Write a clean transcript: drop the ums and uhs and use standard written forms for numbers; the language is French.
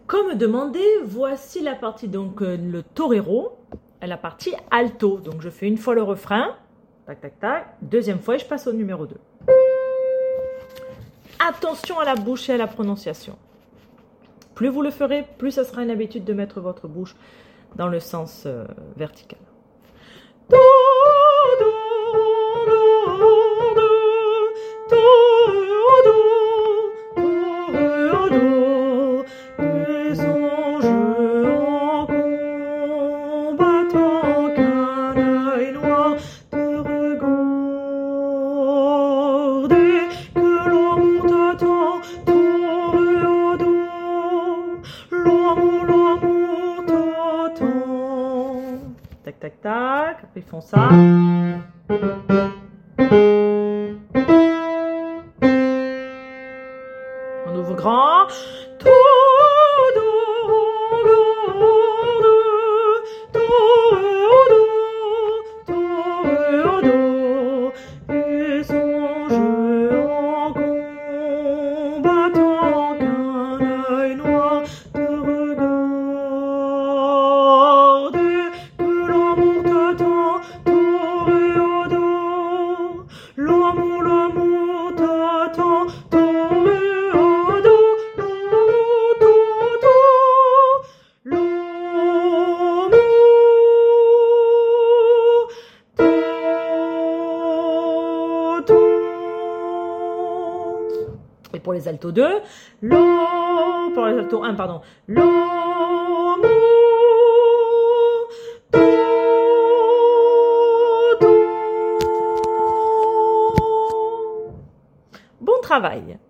Comme demandé, voici la partie, donc le torero, la partie alto. Donc je fais une fois le refrain, tac tac tac, deuxième fois et je passe au numéro 2. Attention à la bouche et à la prononciation. Plus vous le ferez, plus ça sera une habitude de mettre votre bouche dans le sens vertical. Do, do, do, do, do, do, do, do. Les anges en combattant qu'un œil noir te regarder, que l'amour t'attend, touré au dos, l'amour t'attend. Tac tac tac, après ils font ça. On ouvre grand. L'amour t'attend, tombé au dos, l'amour t'attend. Et pour les altos 2, pour les altos 1, pardon, l'amour t'attend. Bon travail!